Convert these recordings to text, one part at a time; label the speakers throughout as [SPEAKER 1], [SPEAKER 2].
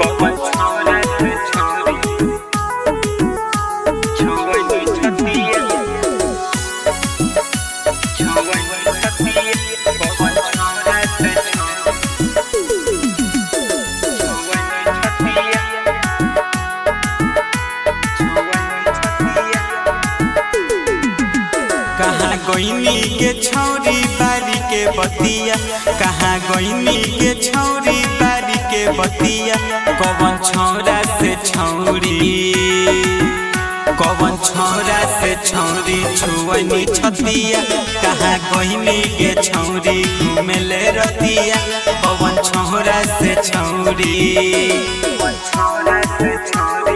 [SPEAKER 1] कहाँ गईनी के छौरी बारी के बतिया, कहाँ गईनी के छौरी बारी के बतिया। कौन छौरा से छौरी, कौन छौरा से छौरी छुअनी छतिया। कहाँ गईनी के छौरी घूमेले रतिया। कौन छौरा से छौरी, छौरा से छौरी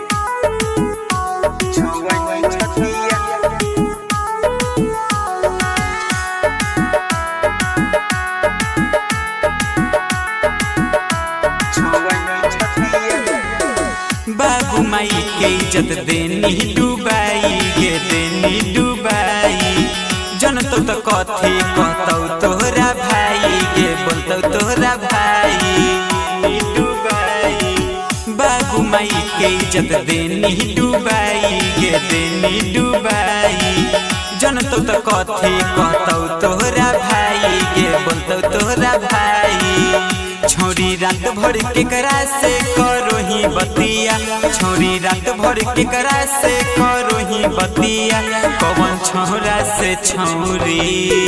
[SPEAKER 1] छुअनी छतिया। बाबू माई के इज्जत देनी डुबाई गे, देनी डुबाई। जनतो तो कथी कहतौ तोहरा भाई गे, बोलतौ तोहरा भाई डुबाई। बाबू माई के इज्जत देनी डुबाई गे, देनी डुबाई। जनतो तो कथी कहतौ तोहरा भाई गे, बोलतौ तोहरा भाई। छोरी रात भर के करा से करो ही बतिया, छोरी रात भर के करा से करो ही बतिया। कौन छोरा से छौरी,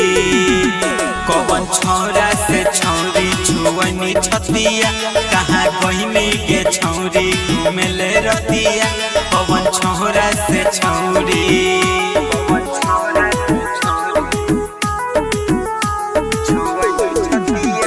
[SPEAKER 1] कौन छोरा से छौरी छुअनी छतिया। कहाँ गईनी के छौरी घूमेले रतिया। कौन छोरा से छौरी, कौन छोरा से छौरी छुअनी छतिया।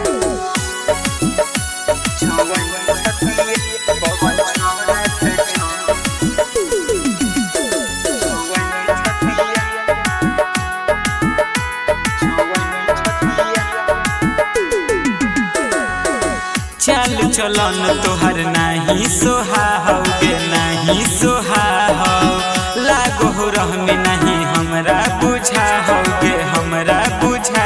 [SPEAKER 1] चल चलन तोहर नाही सोहा गे, नाही सोहा लागो हो रहमी नहीं हमरा बुझा गे, हमरा बुझा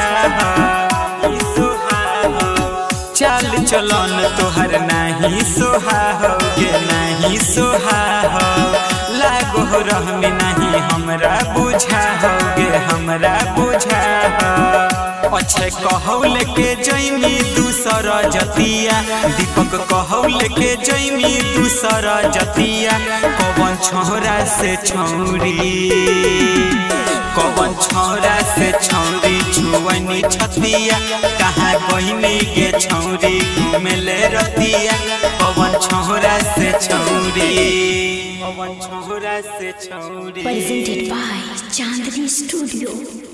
[SPEAKER 1] चल चलन तोहर नाही सोहा गे, नहीं सोहा लागो हो रहमी नहीं हमरा बुझा गे, हमरा बुझा। अच्छे कहौल के जैमी दूसर जतिया, दीपक कहौल के जैमी दूसर जतिया। कौन छोरा से छौरी, कौन छोरा से छौरी छुअनी छतिया। कहाँ गईनी के छौरी घूमेले रतिया। कौन छोरा से छौरी, कौन छोरा से छौरी।
[SPEAKER 2] Presented by Chandni Studio।